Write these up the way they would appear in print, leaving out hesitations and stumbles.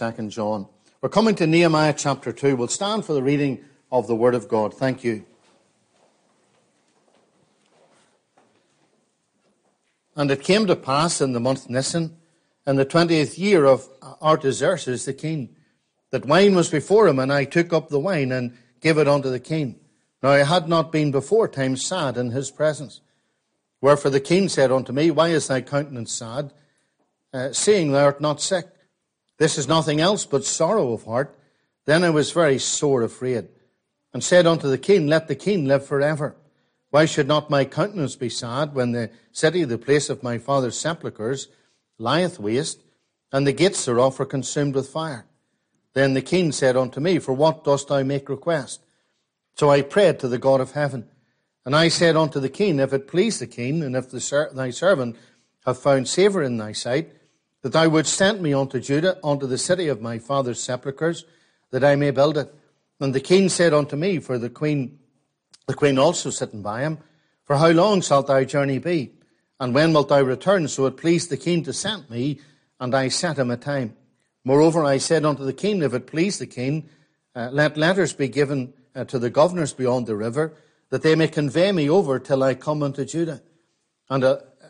2 John. We're coming to Nehemiah chapter 2. We'll stand for the reading of the Word of God. Thank you. And it came to pass in the month Nisan, in the 20th year of Artaxerxes the king, that wine was before him, and I took up the wine and gave it unto the king. Now I had not been before time sad in his presence. Wherefore the king said unto me, Why is thy countenance sad, seeing thou art not sick? This is nothing else but sorrow of heart. Then I was very sore afraid, and said unto the king, Let the king live forever. Why should not my countenance be sad, when the city, the place of my father's sepulchres, lieth waste, and the gates thereof are consumed with fire? Then the king said unto me, For what dost thou make request? So I prayed to the God of heaven. And I said unto the king, If it please the king, and if thy servant have found favour in thy sight, that thou wouldst send me unto Judah, unto the city of my father's sepulchres, that I may build it. And the king said unto me, for the queen also sitting by him, For how long shalt thy journey be? And when wilt thou return? So it pleased the king to send me, and I set him a time. Moreover, I said unto the king, If it please the king, let letters be given to the governors beyond the river, that they may convey me over till I come unto Judah. And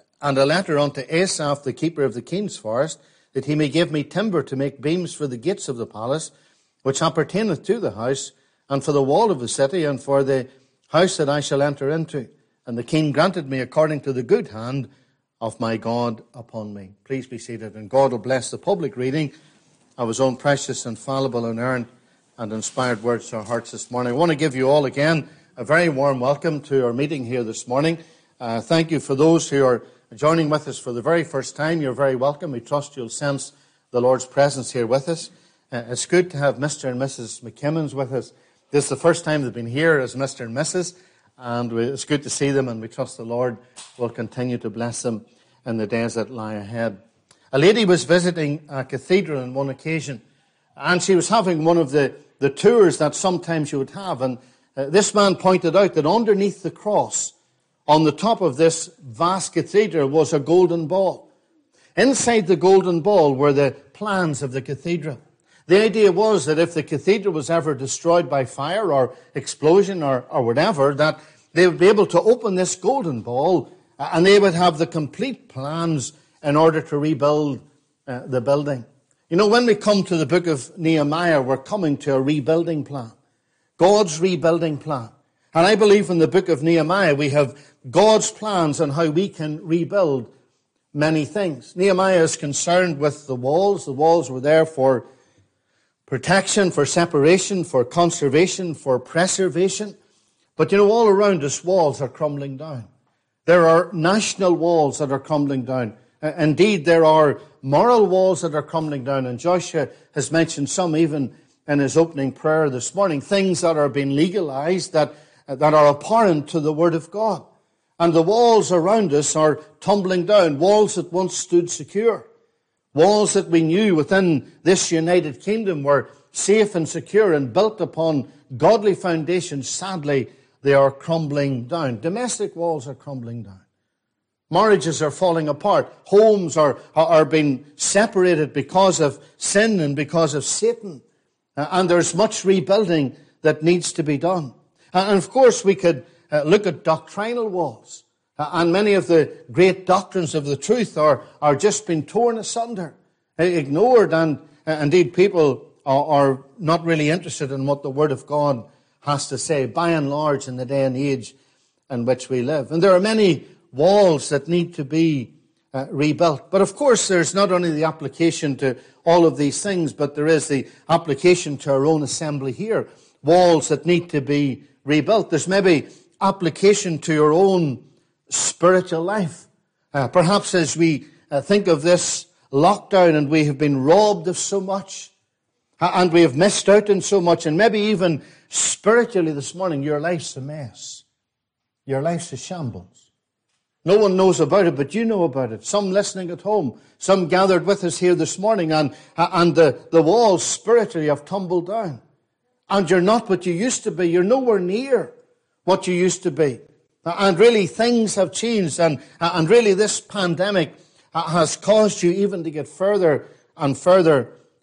a letter unto Asaph, the keeper of the king's forest, that he may give me timber to make beams for the gates of the palace, which appertaineth to the house, and for the wall of the city, and for the house that I shall enter into. And the king granted me according to the good hand of my God upon me. Please be seated, and God will bless the public reading of his own precious, infallible, inerrant, and inspired words to our hearts this morning. I want to give you all again a very warm welcome to our meeting here this morning. Thank you for those who are joining with us for the very first time. You're very welcome. We trust you'll sense the Lord's presence here with us. It's good to have Mr. and Mrs. McKimmons with us. This is the first time they've been here as Mr. and Mrs., and it's good to see them, and we trust the Lord will continue to bless them in the days that lie ahead. A lady was visiting a cathedral on one occasion, and she was having one of the tours that sometimes you would have, and this man pointed out that underneath the cross, on the top of this vast cathedral, was a golden ball. Inside the golden ball were the plans of the cathedral. The idea was that if the cathedral was ever destroyed by fire or explosion or whatever, that they would be able to open this golden ball and they would have the complete plans in order to rebuild the building. You know, when we come to the book of Nehemiah, we're coming to a rebuilding plan. God's rebuilding plan. And I believe in the book of Nehemiah we have God's plans on how we can rebuild many things. Nehemiah is concerned with the walls. The walls were there for protection, for separation, for conservation, for preservation. But you know, all around us, walls are crumbling down. There are national walls that are crumbling down. Indeed, there are moral walls that are crumbling down. And Joshua has mentioned some even in his opening prayer this morning. Things that are being legalized that are abhorrent to the Word of God. And the walls around us are tumbling down. Walls that once stood secure. Walls that we knew within this United Kingdom were safe and secure and built upon godly foundations. Sadly, they are crumbling down. Domestic walls are crumbling down. Marriages are falling apart. Homes are being separated because of sin and because of Satan. And there's much rebuilding that needs to be done. And of course, we could look at doctrinal walls. And many of the great doctrines of the truth are just being torn asunder, ignored, and indeed people are not really interested in what the Word of God has to say, by and large, in the day and age in which we live. And there are many walls that need to be rebuilt. But of course, there's not only the application to all of these things, but there is the application to our own assembly here. Walls that need to be rebuilt. There's maybe application to your own spiritual life. Perhaps as we think of this lockdown and we have been robbed of so much and we have missed out on so much, and maybe even spiritually this morning, your life's a mess. Your life's a shambles. No one knows about it, but you know about it. Some listening at home, some gathered with us here this morning, and the walls spiritually have tumbled down. And you're not what you used to be. You're nowhere near what you used to be. And really things have changed, and really this pandemic has caused you even to get further and further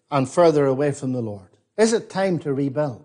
and further away from the Lord? Is it time to rebuild?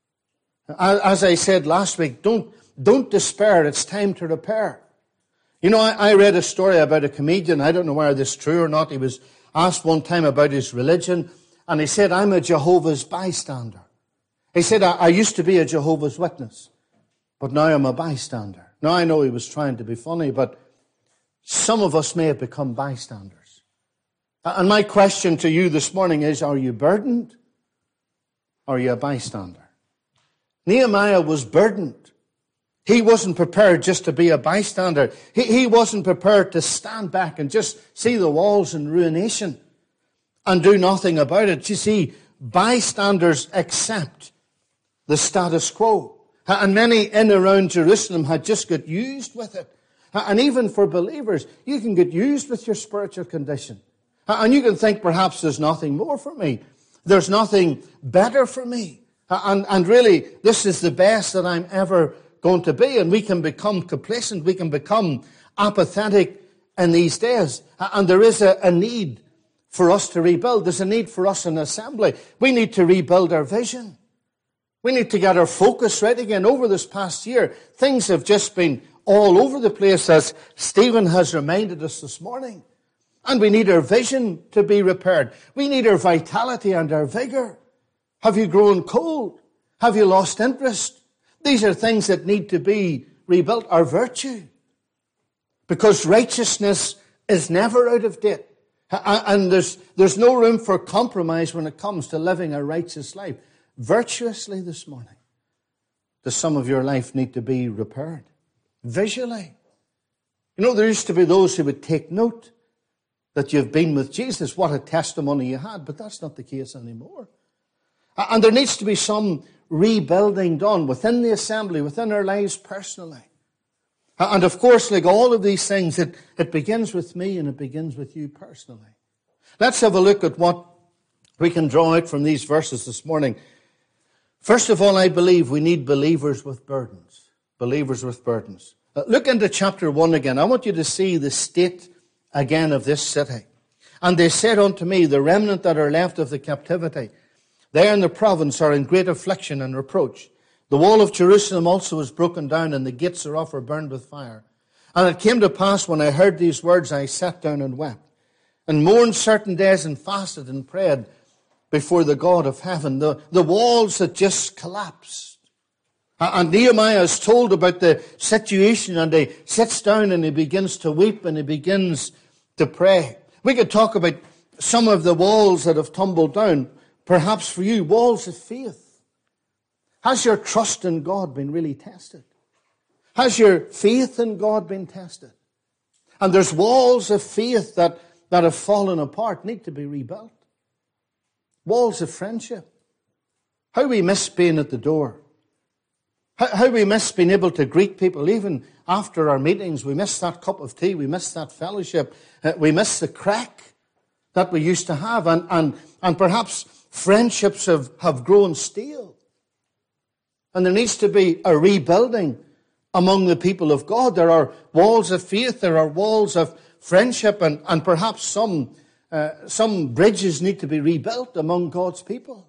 As I said last week, don't despair. It's time to repair. You know, I read a story about a comedian. I don't know whether this is true or not. He was asked one time about his religion, and he said, I'm a Jehovah's bystander. He said, I used to be a Jehovah's Witness, but now I'm a bystander. Now, I know he was trying to be funny, but some of us may have become bystanders. And my question to you this morning is, are you burdened? Or are you a bystander? Nehemiah was burdened. He wasn't prepared just to be a bystander. He wasn't prepared to stand back and just see the walls in ruination and do nothing about it. You see, bystanders accept the status quo. And many in and around Jerusalem had just got used with it. And even for believers, you can get used with your spiritual condition. And you can think, perhaps there's nothing more for me. There's nothing better for me. And really, this is the best that I'm ever going to be. And we can become complacent. We can become apathetic in these days. And there is a need for us to rebuild. There's a need for us in assembly. We need to rebuild our vision. We need to get our focus right again. Over this past year, things have just been all over the place, as Stephen has reminded us this morning. And we need our vision to be repaired. We need our vitality and our vigor. Have you grown cold? Have you lost interest? These are things that need to be rebuilt. Our virtue. Because righteousness is never out of date. And there's no room for compromise when it comes to living a righteous life. Virtuously this morning, does some of your life need to be repaired? Visually. You know, there used to be those who would take note that you've been with Jesus. What a testimony you had. But that's not the case anymore. And there needs to be some rebuilding done within the assembly, within our lives personally. And of course, like all of these things, it begins with me and it begins with you personally. Let's have a look at what we can draw out from these verses this morning. First of all, I believe we need believers with burdens. Believers with burdens. Look into chapter 1 again. I want you to see the state again of this city. And they said unto me, the remnant that are left of the captivity, there in the province are in great affliction and reproach. The wall of Jerusalem also is broken down, and the gates thereof are burned with fire. And it came to pass, when I heard these words, I sat down and wept, and mourned certain days, and fasted and prayed before the God of heaven. The walls had just collapsed. And Nehemiah is told about the situation, and he sits down and he begins to weep and he begins to pray. We could talk about some of the walls that have tumbled down. Perhaps for you, walls of faith. Has your trust in God been really tested? Has your faith in God been tested? And there's walls of faith that have fallen apart, need to be rebuilt. Walls of friendship. How we miss being at the door. How we miss being able to greet people even after our meetings. We miss that cup of tea. We miss that fellowship. We miss the crack that we used to have. And perhaps friendships have grown stale. And there needs to be a rebuilding among the people of God. There are walls of faith. There are walls of friendship. And perhaps some bridges need to be rebuilt among God's people.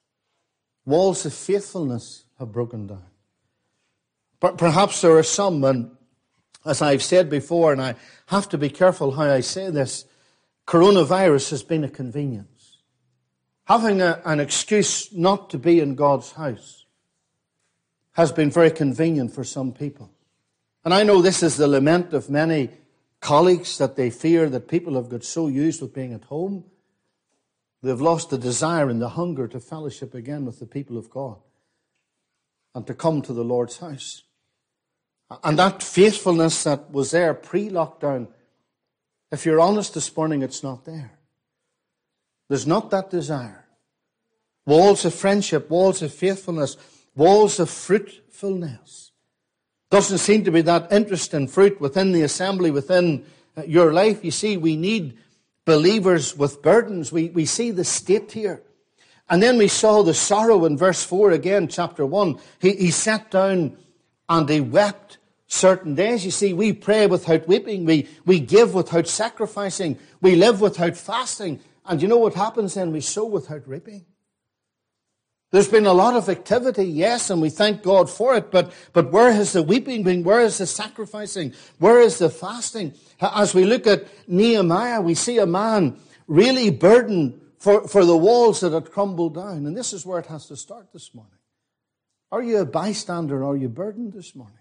Walls of faithfulness have broken down. But perhaps there are some, and as I've said before, and I have to be careful how I say this, coronavirus has been a convenience. Having an excuse not to be in God's house has been very convenient for some people. And I know this is the lament of many colleagues, that they fear that people have got so used with being at home, they've lost the desire and the hunger to fellowship again with the people of God and to come to the Lord's house. And that faithfulness that was there pre-lockdown, if you're honest this morning, it's not there. There's not that desire. Walls of friendship, walls of faithfulness, walls of fruitfulness. Doesn't seem to be that interest in fruit within the assembly, within your life. You see, we need believers with burdens. We see the state here. And then we saw the sorrow in verse 4 again, chapter 1. He sat down and he wept certain days. You see, we pray without weeping. We give without sacrificing. We live without fasting. And you know what happens then? We sow without reaping. There's been a lot of activity, yes, and we thank God for it, but where has the weeping been? Where is the sacrificing? Where is the fasting? As we look at Nehemiah, we see a man really burdened for the walls that had crumbled down. And this is where it has to start this morning. Are you a bystander? Are you burdened this morning?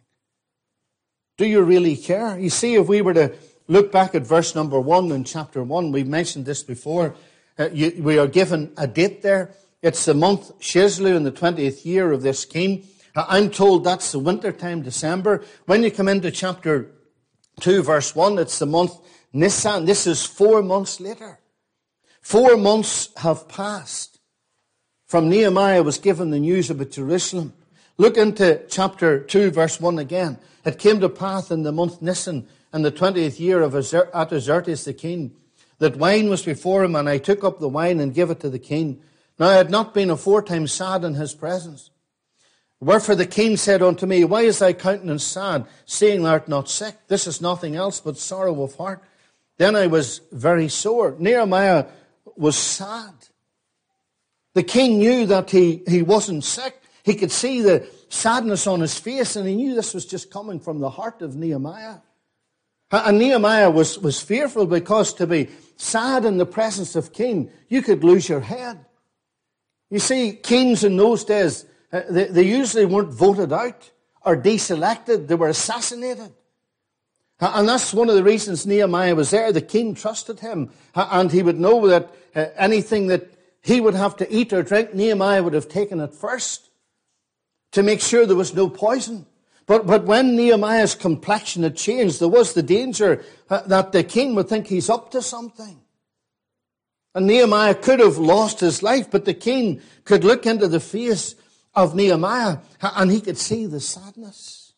Do you really care? You see, if we were to look back at verse number 1 in chapter 1, we've mentioned this before, we are given a date there. It's the month Chislew in the 20th year of this king. I'm told that's the winter time, December. When you come into chapter 2, verse 1, it's the month Nisan. This is 4 months later. 4 months have passed from Nehemiah was given the news about Jerusalem. Look into chapter 2, verse 1 again. It came to pass in the month Nisan, in the 20th year of Artaxerxes the king, that wine was before him, and I took up the wine and gave it to the king. Now I had not been aforetime sad in his presence. Wherefore the king said unto me, Why is thy countenance sad, seeing thou art not sick? This is nothing else but sorrow of heart. Then I was very sore. Nehemiah was sad. The king knew that he wasn't sick. He could see the sadness on his face, and he knew this was just coming from the heart of Nehemiah. And Nehemiah was fearful, because to be sad in the presence of king, you could lose your head. You see, kings in those days, they usually weren't voted out or deselected. They were assassinated. And that's one of the reasons Nehemiah was there. The king trusted him, and he would know that anything that he would have to eat or drink, Nehemiah would have taken it first to make sure there was no poison. But when Nehemiah's complexion had changed, there was the danger that the king would think he's up to something. And Nehemiah could have lost his life, but the king could look into the face of Nehemiah and he could see the sadness.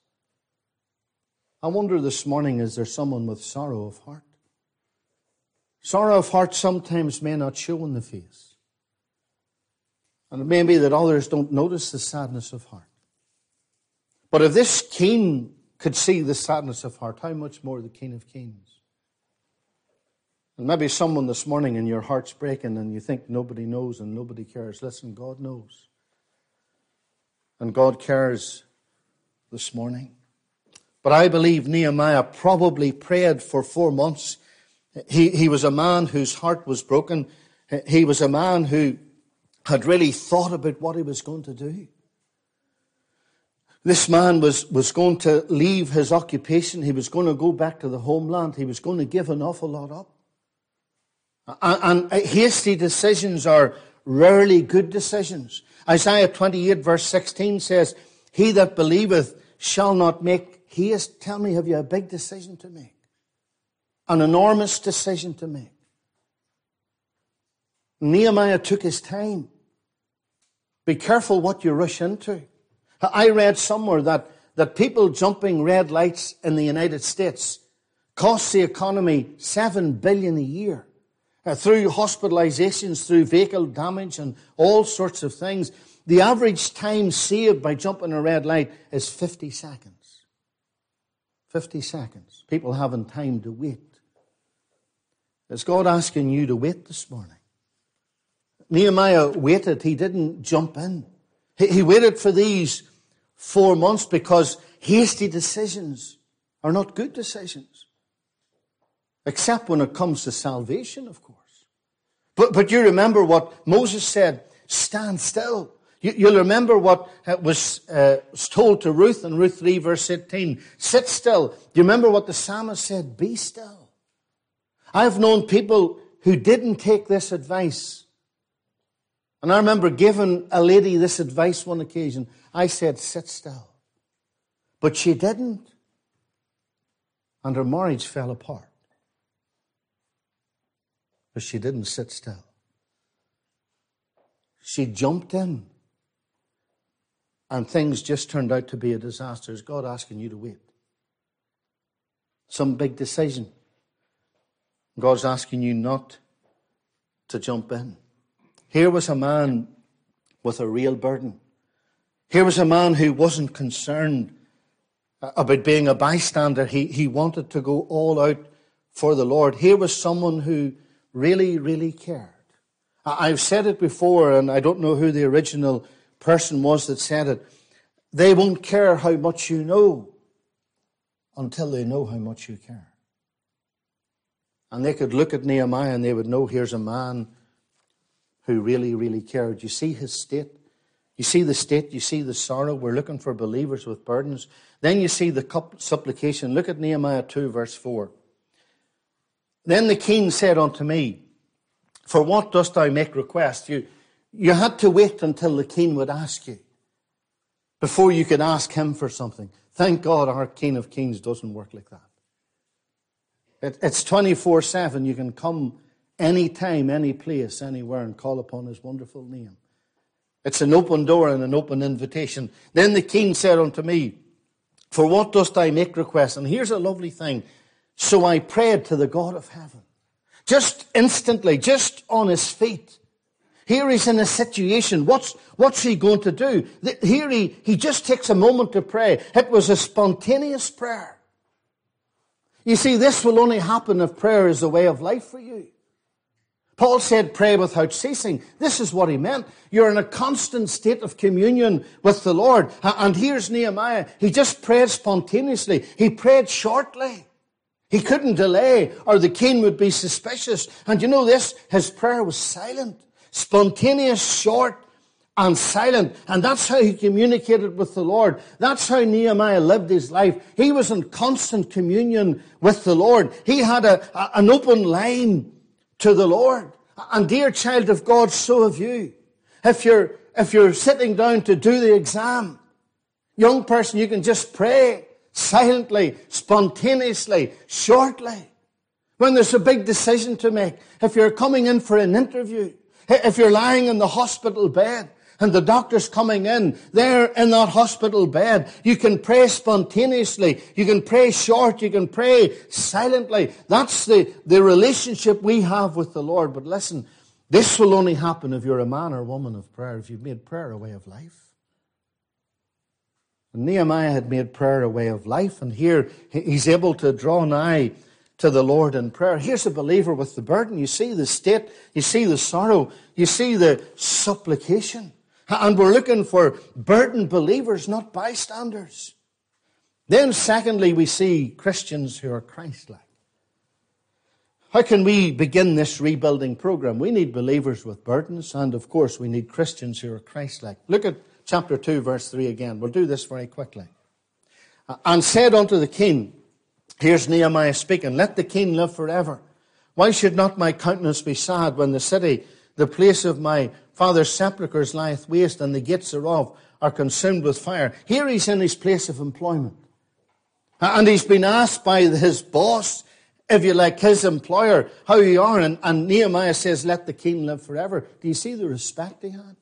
I wonder this morning, is there someone with sorrow of heart? Sorrow of heart sometimes may not show in the face. And it may be that others don't notice the sadness of heart. But if this king could see the sadness of heart, how much more the King of Kings? And maybe someone this morning and your heart's breaking and you think nobody knows and nobody cares. Listen, God knows. And God cares this morning. But I believe Nehemiah probably prayed for 4 months. He was a man whose heart was broken. He was a man who had really thought about what he was going to do. This man was going to leave his occupation. He was going to go back to the homeland. He was going to give an awful lot up. And hasty decisions are rarely good decisions. Isaiah 28 verse 16 says, He that believeth shall not make haste. Tell me, have you a big decision to make? An enormous decision to make. Nehemiah took his time. Be careful what you rush into. I read somewhere that people jumping red lights in the United States costs the economy $7 billion a year. Through hospitalizations, through vehicle damage and all sorts of things. The average time saved by jumping a red light is 50 seconds. 50 seconds. People having time to wait. Is God asking you to wait this morning? Nehemiah waited. He didn't jump in. He waited for these 4 months because hasty decisions are not good decisions. Except when it comes to salvation, of course. But you remember what Moses said, stand still. You'll remember what was told to Ruth in Ruth 3 verse 18, sit still. Do you remember what the psalmist said? Be still. I've known people who didn't take this advice. And I remember giving a lady this advice one occasion. I said, sit still. But she didn't. And her marriage fell apart. But she didn't sit still. She jumped in. And things just turned out to be a disaster. Is God asking you to wait? Some big decision. God's asking you not to jump in. Here was a man with a real burden. Here was a man who wasn't concerned about being a bystander. He wanted to go all out for the Lord. Here was someone who really, really cared. I've said it before, and I don't know who the original person was that said it. They won't care how much you know until they know how much you care. And they could look at Nehemiah and they would know here's a man who really, really cared. You see his state? You see the state, you see the sorrow. We're looking for believers with burdens. Then you see the supplication. Look at Nehemiah 2, verse 4. Then the king said unto me, for what dost thou make request? You had to wait until the king would ask you before you could ask him for something. Thank God our King of Kings doesn't work like that. It's 24/7. You can come anytime, any place, anywhere, and call upon his wonderful name. It's an open door and an open invitation. Then the king said unto me, for what dost thou make request? And here's a lovely thing. So I prayed to the God of heaven. Just instantly, just on his feet. Here he's in a situation. What's he going to do? Here he just takes a moment to pray. It was a spontaneous prayer. You see, this will only happen if prayer is a way of life for you. Paul said, pray without ceasing. This is what he meant. You're in a constant state of communion with the Lord. And here's Nehemiah. He just prayed spontaneously. He prayed shortly. He couldn't delay or the king would be suspicious. And you know this? His prayer was silent. Spontaneous, short, and silent. And that's how he communicated with the Lord. That's how Nehemiah lived his life. He was in constant communion with the Lord. He had an open line to the Lord. And dear child of God, so have you. If you're sitting down to do the exam, young person, you can just pray silently, spontaneously, shortly. When there's a big decision to make, if you're coming in for an interview, if you're lying in the hospital bed and the doctor's coming in, there in that hospital bed, you can pray spontaneously, you can pray short, you can pray silently. That's the relationship we have with the Lord. But listen, this will only happen if you're a man or woman of prayer, if you've made prayer a way of life. And Nehemiah had made prayer a way of life, and here he's able to draw nigh to the Lord in prayer. Here's a believer with the burden. You see the state, you see the sorrow, you see the supplication. And we're looking for burdened believers, not bystanders. Then secondly, we see Christians who are Christ-like. How can we begin this rebuilding program? We need believers with burdens, and of course we need Christians who are Christ-like. Look at chapter 2, verse 3 again. We'll do this very quickly. And said unto the king, here's Nehemiah speaking, let the king live forever. Why should not my countenance be sad when the city, the place of my father's sepulchres, lieth waste, and the gates thereof are consumed with fire? Here he's in his place of employment. And he's been asked by his boss, if you like, his employer, how you are. And Nehemiah says, let the king live forever. Do you see the respect he had?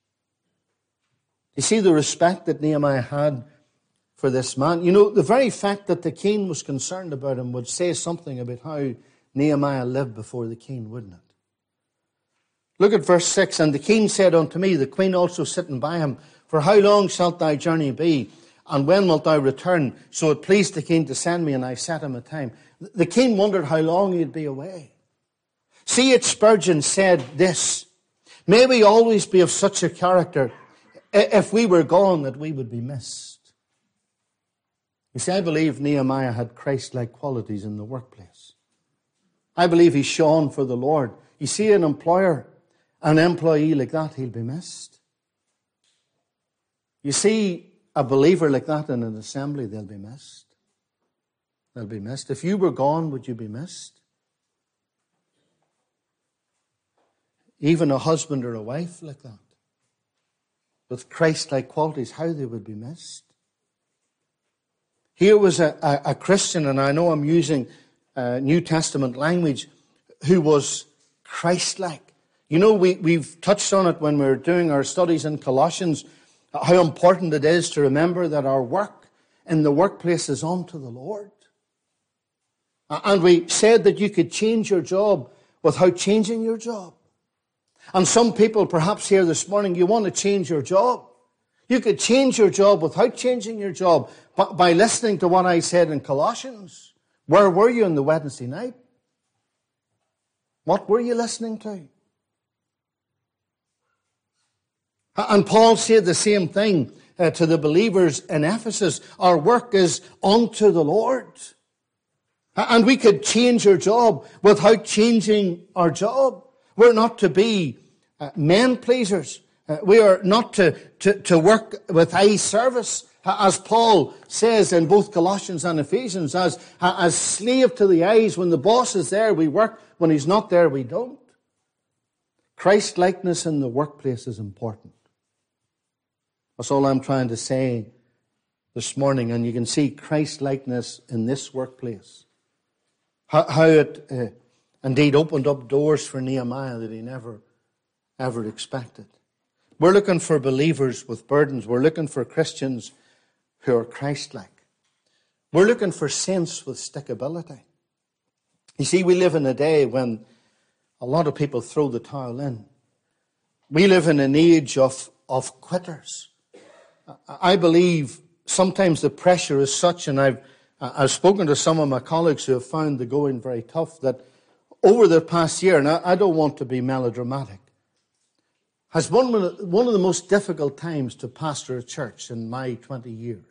You see the respect that Nehemiah had for this man. You know, the very fact that the king was concerned about him would say something about how Nehemiah lived before the king, wouldn't it? Look at verse 6. And the king said unto me, the queen also sitting by him, for how long shalt thy journey be? And when wilt thou return? So it pleased the king to send me, and I set him a time. The king wondered how long he'd be away. C.H. Spurgeon said this, may we always be of such a character, if we were gone, that we would be missed. You see, I believe Nehemiah had Christ-like qualities in the workplace. I believe he shone for the Lord. You see an employer, an employee like that, he'll be missed. You see a believer like that in an assembly, they'll be missed. They'll be missed. If you were gone, would you be missed? Even a husband or a wife like that, with Christ-like qualities, how they would be missed. Here was a Christian, and I know I'm using New Testament language, who was Christ-like. You know, we've touched on it when we were doing our studies in Colossians, how important it is to remember that our work in the workplace is unto the Lord. And we said that you could change your job without changing your job. And some people perhaps here this morning, you want to change your job. You could change your job without changing your job by listening to what I said in Colossians. Where were you on the Wednesday night? What were you listening to? And Paul said the same thing to the believers in Ephesus. Our work is unto the Lord. And we could change our job without changing our job. We're not to be men pleasers. We are not to work with eye service, as Paul says in both Colossians and Ephesians, as slave to the eyes. When the boss is there, we work. When he's not there, we don't. Christ-likeness in the workplace is important. That's all I'm trying to say this morning. And you can see Christ-likeness in this workplace. How it indeed opened up doors for Nehemiah that he never, ever expected. We're looking for believers with burdens. We're looking for Christians who are Christ-like. We're looking for saints with stickability. You see, we live in a day when a lot of people throw the towel in. We live in an age of quitters. I believe sometimes the pressure is such, and I've spoken to some of my colleagues who have found the going very tough, that over the past year, and I don't want to be melodramatic, has one of the most difficult times to pastor a church in my 20 years.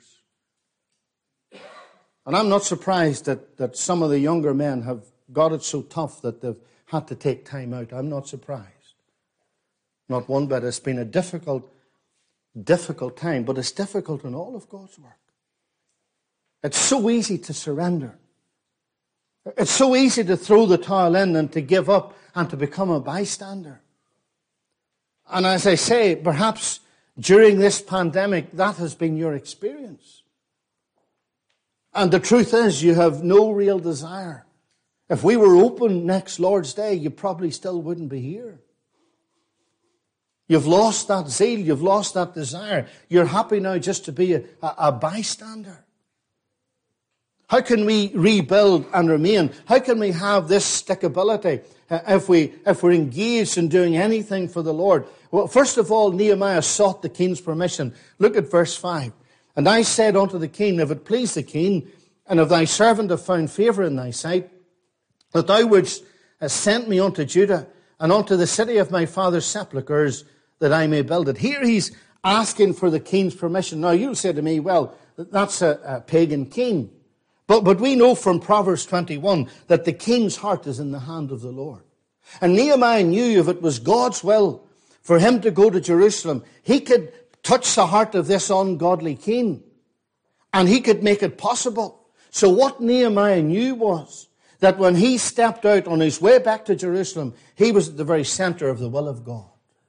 And I'm not surprised that some of the younger men have got it so tough that they've had to take time out. I'm not surprised. Not one bit. It's been a difficult time, but it's difficult in all of God's work. It's so easy to surrender. It's so easy to throw the towel in and to give up and to become a bystander. And as I say, perhaps during this pandemic, that has been your experience. And the truth is, you have no real desire. If we were open next Lord's Day, you probably still wouldn't be here. You've lost that zeal. You've lost that desire. You're happy now just to be a bystander. How can we rebuild and remain? How can we have this stickability if we're engaged in doing anything for the Lord? Well, first of all, Nehemiah sought the king's permission. Look at verse 5. And I said unto the king, if it please the king, and if thy servant have found favour in thy sight, that thou wouldst send me unto Judah and unto the city of my father's sepulchres, that I may build it. Here he's asking for the king's permission. Now you'll say to me, well, that's a pagan king. But we know from Proverbs 21 that the king's heart is in the hand of the Lord. And Nehemiah knew if it was God's will for him to go to Jerusalem, he could touch the heart of this ungodly king. And he could make it possible. So what Nehemiah knew was that when he stepped out on his way back to Jerusalem, he was at the very center of the will of God.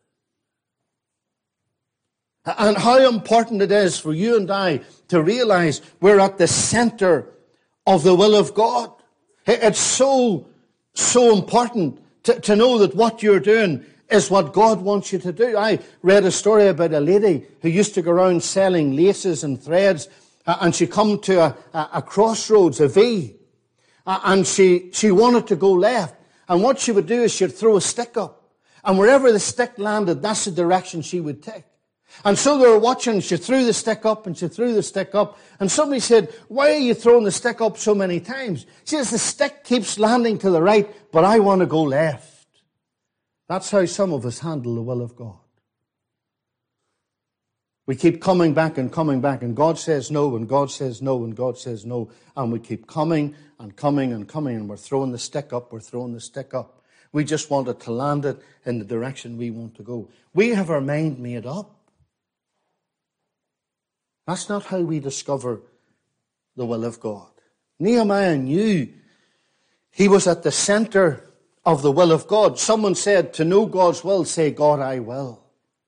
And how important it is for you and I to realize we're at the center of the will of God. It's so important to know that what you're doing is what God wants you to do. I read a story about a lady who used to go around selling laces and threads, and she come to a crossroads, a V, and she wanted to go left. And what she would do is she'd throw a stick up, and wherever the stick landed, that's the direction she would take. And so they were watching. She threw the stick up and she threw the stick up. And somebody said, why are you throwing the stick up so many times? She says, the stick keeps landing to the right, but I want to go left. That's how some of us handle the will of God. We keep coming back, and God says no, and God says no, and God says no. And we keep coming, and we're throwing the stick up, We just want it to land it in the direction we want to go. We have our mind made up. That's not how we discover the will of God. Nehemiah knew he was at the center of the will of God. Someone said, to know God's will, say, God, I will.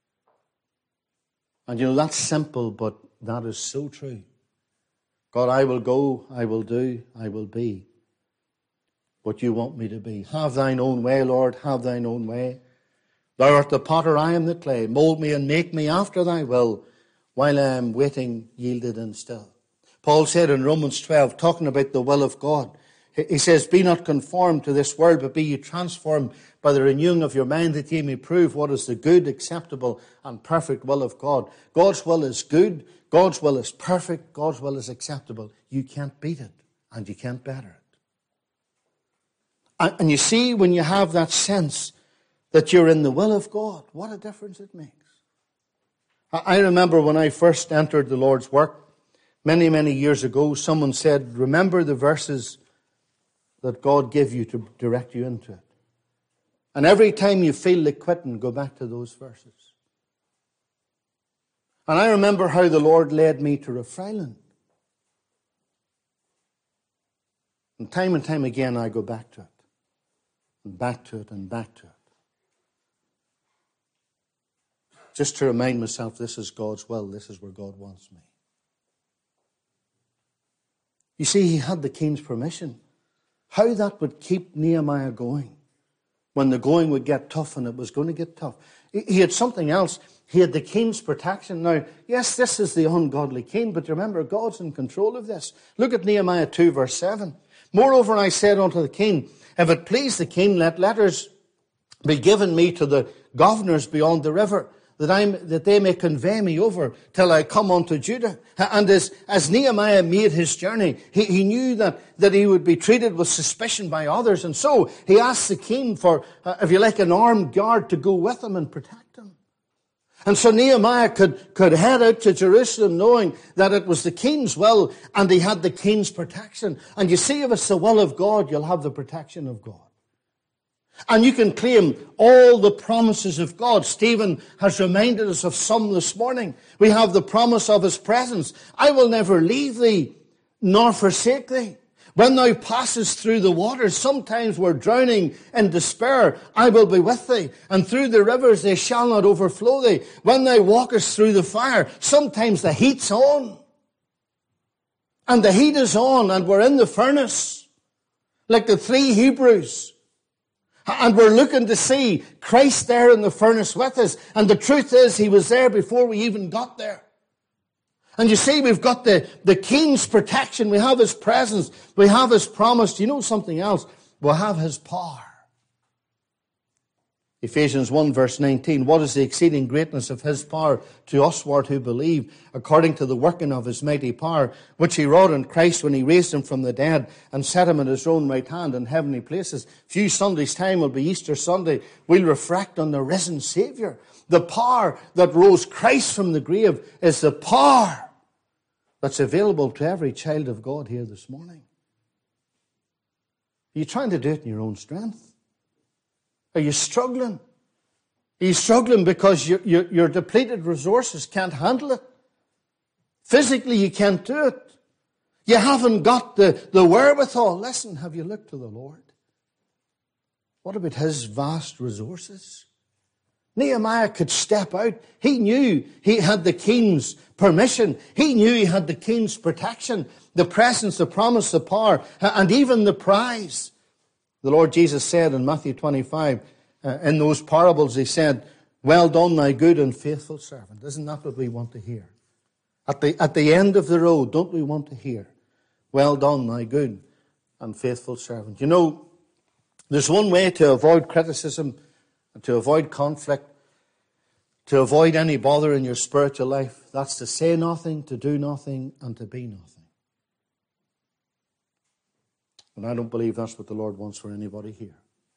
And that's simple, but that is so true. God, I will go, I will do, I will be what you want me to be. Have thine own way, Lord, have thine own way. Thou art the potter, I am the clay. Mold me and make me after thy will, while I am waiting, yielded and still. Paul said in Romans 12, talking about the will of God, he says, be not conformed to this world, but be ye transformed by the renewing of your mind, that ye may prove what is the good, acceptable, and perfect will of God. God's will is good. God's will is perfect. God's will is acceptable. You can't beat it, and you can't better it. And you see, when you have that sense that you're in the will of God, what a difference it makes. I remember when I first entered the Lord's work many, many years ago, someone said, remember the verses that God gave you to direct you into it. And every time you feel like quitting, go back to those verses. And I remember how the Lord led me to Rathfriland. And time again, I go back to it. And back to it and back to it. Just to remind myself, this is God's will. This is where God wants me. You see, he had the king's permission. How that would keep Nehemiah going when the going would get tough, and it was going to get tough. He had something else. He had the king's protection. Now, yes, this is the ungodly king, but remember, God's in control of this. Look at Nehemiah 2, verse 7. Moreover, I said unto the king, if it please the king, let letters be given me to the governors beyond the river, that they may convey me over till I come unto Judah. And as Nehemiah made his journey, he knew that he would be treated with suspicion by others. And so he asked the king for, if you like, an armed guard to go with him and protect him. And so Nehemiah could head out to Jerusalem knowing that it was the king's will and he had the king's protection. And you see, if it's the will of God, you'll have the protection of God. And you can claim all the promises of God. Stephen has reminded us of some this morning. We have the promise of his presence. I will never leave thee nor forsake thee. When thou passest through the waters, sometimes we're drowning in despair, I will be with thee. And through the rivers, they shall not overflow thee. When thou walkest through the fire, sometimes the heat's on. And the heat is on, and we're in the furnace, like the three Hebrews. And we're looking to see Christ there in the furnace with us. And the truth is, he was there before we even got there. And you see, we've got the king's protection. We have his presence. We have his promise. Do you know something else? We'll have his power. Ephesians 1 verse 19, what is the exceeding greatness of his power to usward who believe, according to the working of his mighty power, which he wrought in Christ when he raised him from the dead and set him at his own right hand in heavenly places. Few Sundays' time will be Easter Sunday. We'll reflect on the risen Saviour. The power that rose Christ from the grave is the power that's available to every child of God here this morning. Are you trying to do it in your own strength? Are you struggling? Are you struggling because your depleted resources can't handle it? Physically, you can't do it. You haven't got the wherewithal. Listen, have you looked to the Lord? What about his vast resources? Nehemiah could step out. He knew he had the king's permission. He knew he had the king's protection, the presence, the promise, the power, and even the prize. The Lord Jesus said in Matthew 25, in those parables, he said, well done, thy good and faithful servant. Isn't that what we want to hear? At the end of the road, don't we want to hear, well done, thy good and faithful servant? You know, there's one way to avoid criticism, to avoid conflict, to avoid any bother in your spiritual life. That's to say nothing, to do nothing, and to be nothing. And I don't believe that's what the Lord wants for anybody here.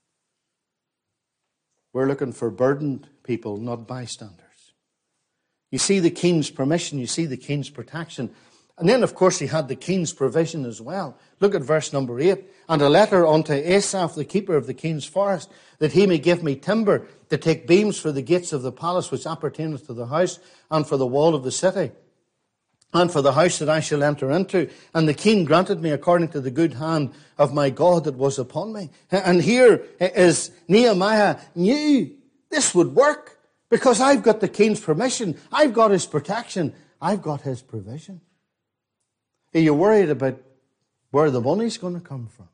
We're looking for burdened people, not bystanders. You see the king's permission, you see the king's protection. And then, of course, he had the king's provision as well. Look at verse number 8. And a letter unto Asaph, the keeper of the king's forest, that he may give me timber to take beams for the gates of the palace which appertaineth to the house, and for the wall of the city, and for the house that I shall enter into. And the king granted me according to the good hand of my God that was upon me. And here is Nehemiah knew this would work because I've got the king's permission. I've got his protection. I've got his provision. Are you worried about where the money's going to come from?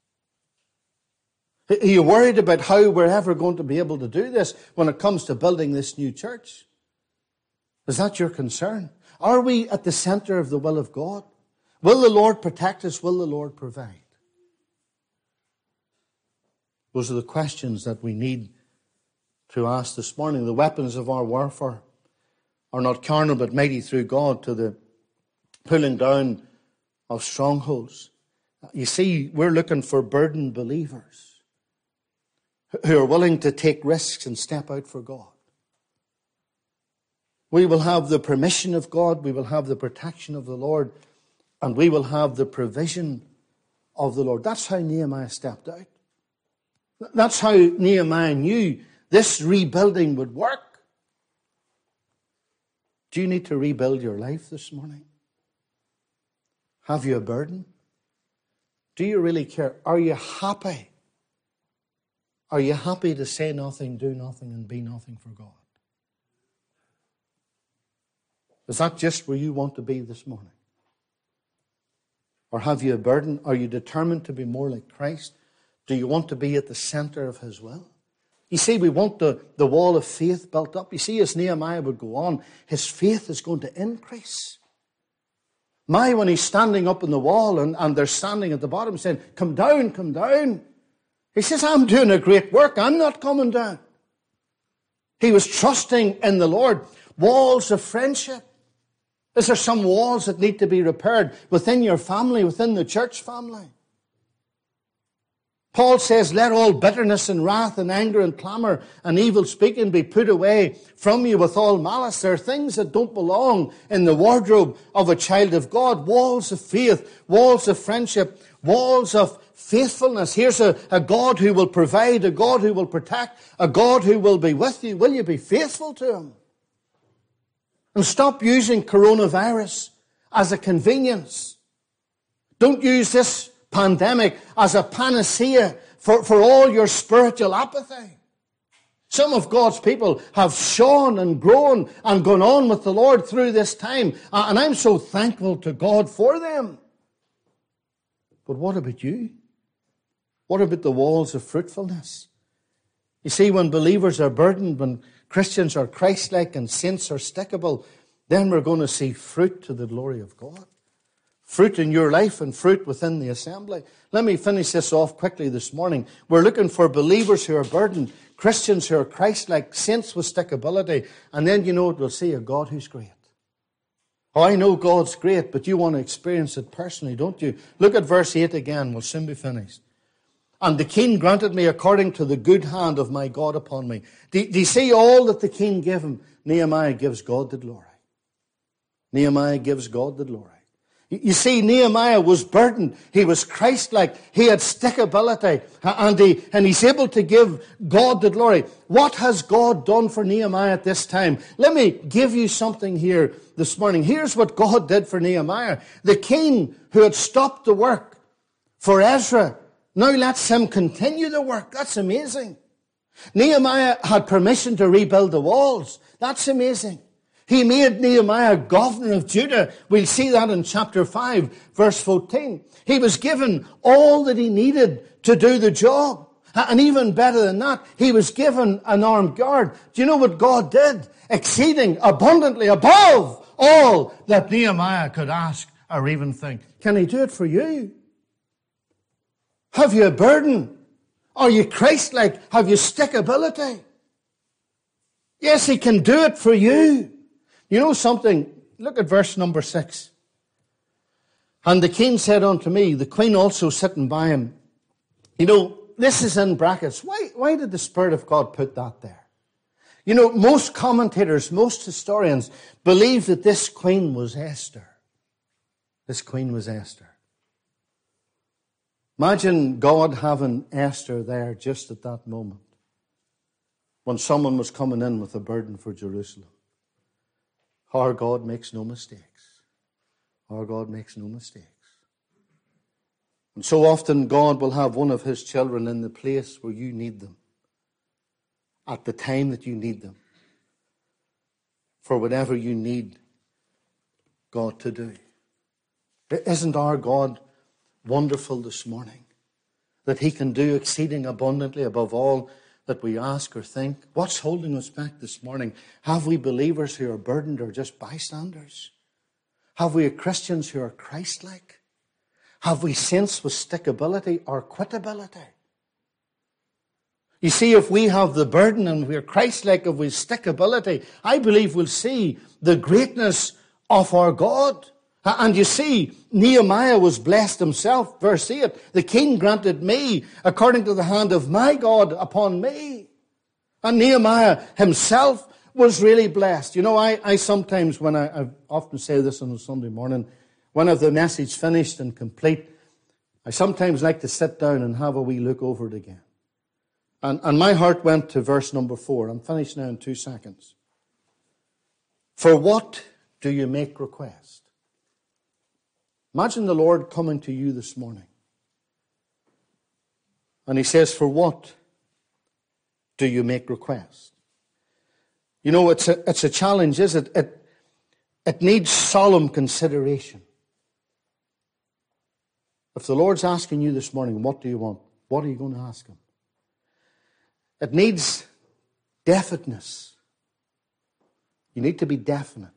Are you worried about how we're ever going to be able to do this when it comes to building this new church? Is that your concern? Are we at the center of the will of God? Will the Lord protect us? Will the Lord provide? Those are the questions that we need to ask this morning. The weapons of our warfare are not carnal but mighty through God to the pulling down of strongholds. You see, we're looking for burdened believers who are willing to take risks and step out for God. We will have the permission of God, we will have the protection of the Lord, and we will have the provision of the Lord. That's how Nehemiah stepped out. That's how Nehemiah knew this rebuilding would work. Do you need to rebuild your life this morning? Have you a burden? Do you really care? Are you happy? Are you happy to say nothing, do nothing, and be nothing for God? Is that just where you want to be this morning? Or have you a burden? Are you determined to be more like Christ? Do you want to be at the center of His will? You see, we want the wall of faith built up. You see, as Nehemiah would go on, his faith is going to increase. When he's standing up on the wall and they're standing at the bottom saying, come down, come down. He says, I'm doing a great work. I'm not coming down. He was trusting in the Lord. Walls of friendship. Is there some walls that need to be repaired within your family, within the church family? Paul says, let all bitterness and wrath and anger and clamor and evil speaking be put away from you with all malice. There are things that don't belong in the wardrobe of a child of God. Walls of faith, walls of friendship, walls of faithfulness. Here's a God who will provide, a God who will protect, a God who will be with you. Will you be faithful to Him? And stop using coronavirus as a convenience. Don't use this pandemic as a panacea for all your spiritual apathy. Some of God's people have shone and grown and gone on with the Lord through this time. And I'm so thankful to God for them. But what about you? What about the walls of fruitfulness? You see, when believers are burdened, when Christians are Christ-like and saints are stickable, then we're going to see fruit to the glory of God. Fruit in your life and fruit within the assembly. Let me finish this off quickly this morning. We're looking for believers who are burdened, Christians who are Christ-like, saints with stickability. And then, we'll see a God who's great. Oh, I know God's great, but you want to experience it personally, don't you? Look at verse 8 again. We'll soon be finished. And the king granted me according to the good hand of my God upon me. Do you see all that the king gave him? Nehemiah gives God the glory. Nehemiah gives God the glory. You see, Nehemiah was burdened. He was Christ-like. He had stickability. And he's able to give God the glory. What has God done for Nehemiah at this time? Let me give you something here this morning. Here's what God did for Nehemiah. The king who had stopped the work for Ezra now lets him continue the work. That's amazing. Nehemiah had permission to rebuild the walls. That's amazing. He made Nehemiah governor of Judah. We'll see that in chapter 5, verse 14. He was given all that he needed to do the job. And even better than that, he was given an armed guard. Do you know what God did? Exceeding abundantly above all that Nehemiah could ask or even think. Can He do it for you? Have you a burden? Are you Christ-like? Have you stickability? Yes, He can do it for you. You know something? Look at verse number 6. And the king said unto me, the queen also sitting by him. This is in brackets. Why did the Spirit of God put that there? Most commentators, most historians believe that this queen was Esther. This queen was Esther. Imagine God having Esther there just at that moment when someone was coming in with a burden for Jerusalem. Our God makes no mistakes. Our God makes no mistakes. And so often God will have one of His children in the place where you need them, at the time that you need them, for whatever you need God to do. Isn't our God wonderful this morning? That He can do exceeding abundantly above all that we ask or think. What's holding us back this morning? Have we believers who are burdened or just bystanders? Have we Christians who are Christ-like? Have we saints with stickability or quitability? You see, if we have the burden and we're Christ-like, if we have stickability, I believe we'll see the greatness of our God. And you see, Nehemiah was blessed himself. Verse 8, the king granted me according to the hand of my God upon me. And Nehemiah himself was really blessed. You know, I sometimes, when I often say this on a Sunday morning, when I've the message finished and complete, I sometimes like to sit down and have a wee look over it again. And my heart went to verse number 4. I'm finished now in 2 seconds. For what do you make request? Imagine the Lord coming to you this morning. And he says, for what do you make request? You know, it's a challenge, is it? It needs solemn consideration. If the Lord's asking you this morning, what do you want? What are you going to ask him? It needs definiteness. You need to be definite.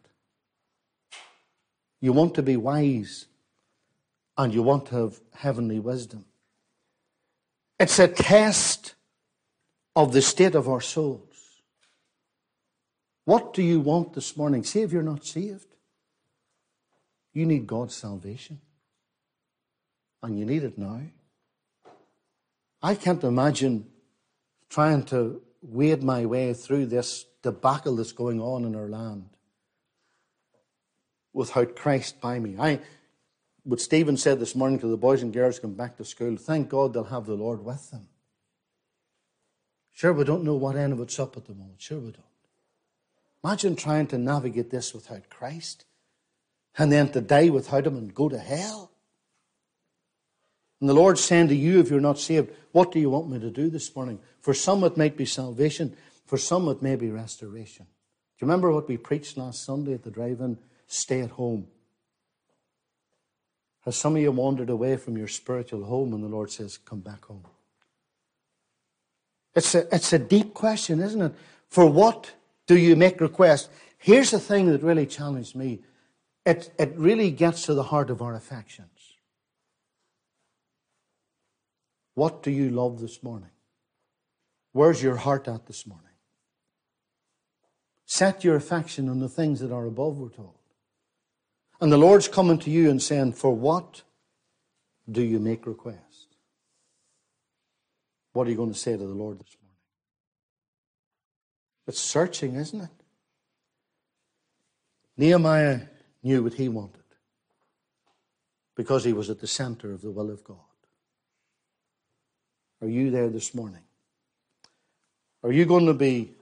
You want to be wise, and you want to have heavenly wisdom. It's a test of the state of our souls. What do you want this morning? See, if you're not saved, you need God's salvation. And you need it now. I can't imagine trying to wade my way through this debacle that's going on in our land without Christ by me. What Stephen said this morning to the boys and girls going back to school, thank God they'll have the Lord with them. Sure, we don't know what end of it's up at the moment. Sure, we don't. Imagine trying to navigate this without Christ and then to die without him and go to hell. And the Lord's saying to you, if you're not saved, what do you want me to do this morning? For some it might be salvation. For some it may be restoration. Do you remember what we preached last Sunday at the drive-in? Stay at home. Has some of you wandered away from your spiritual home and the Lord says, come back home? It's a deep question, isn't it? For what do you make request? Here's the thing that really challenged me. It really gets to the heart of our affections. What do you love this morning? Where's your heart at this morning? Set your affection on the things that are above, we're told. And the Lord's coming to you and saying, for what do you make request? What are you going to say to the Lord this morning? It's searching, isn't it? Nehemiah knew what he wanted because he was at the center of the will of God. Are you there this morning? Are you going to be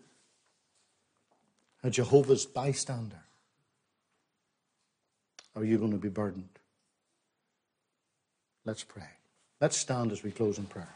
a Jehovah's bystander? Or are you going to be burdened? Let's pray. Let's stand as we close in prayer.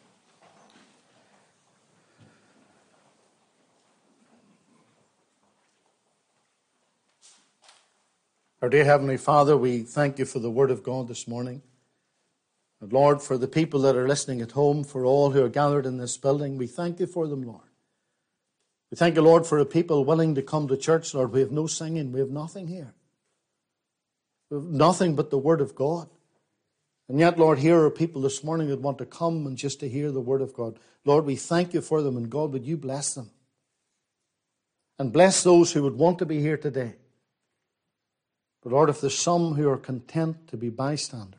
Our dear Heavenly Father, we thank you for the Word of God this morning. And Lord, for the people that are listening at home, for all who are gathered in this building, we thank you for them, Lord. We thank you, Lord, for a people willing to come to church, Lord. We have no singing. We have nothing here. We have nothing but the Word of God. And yet, Lord, here are people this morning that want to come and just to hear the Word of God. Lord, we thank you for them, and God, would you bless them? And bless those who would want to be here today. But Lord, if there's some who are content to be bystanders,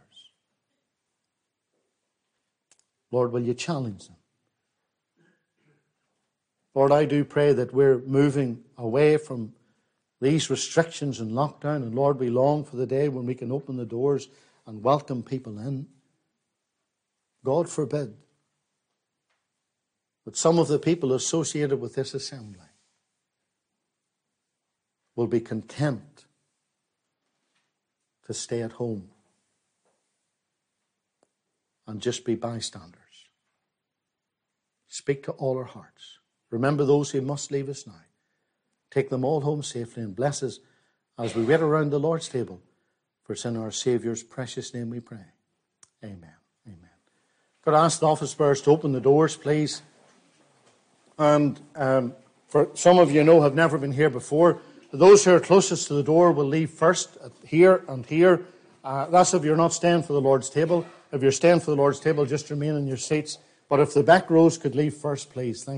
Lord, will you challenge them? Lord, I do pray that we're moving away from these restrictions and lockdown. And Lord, we long for the day when we can open the doors and welcome people in. God forbid that some of the people associated with this assembly will be content to stay at home and just be bystanders. Speak to all our hearts. Remember those who must leave us now. Take them all home safely and bless us as we wait around the Lord's table. For it's in our Saviour's precious name we pray. Amen. Amen. Could I ask the office bearers to open the doors, please? And for some of you know have never been here before, those who are closest to the door will leave first here and here. That's if you're not staying for the Lord's table. If you're staying for the Lord's table, just remain in your seats. But if the back rows could leave first, please. Thank you.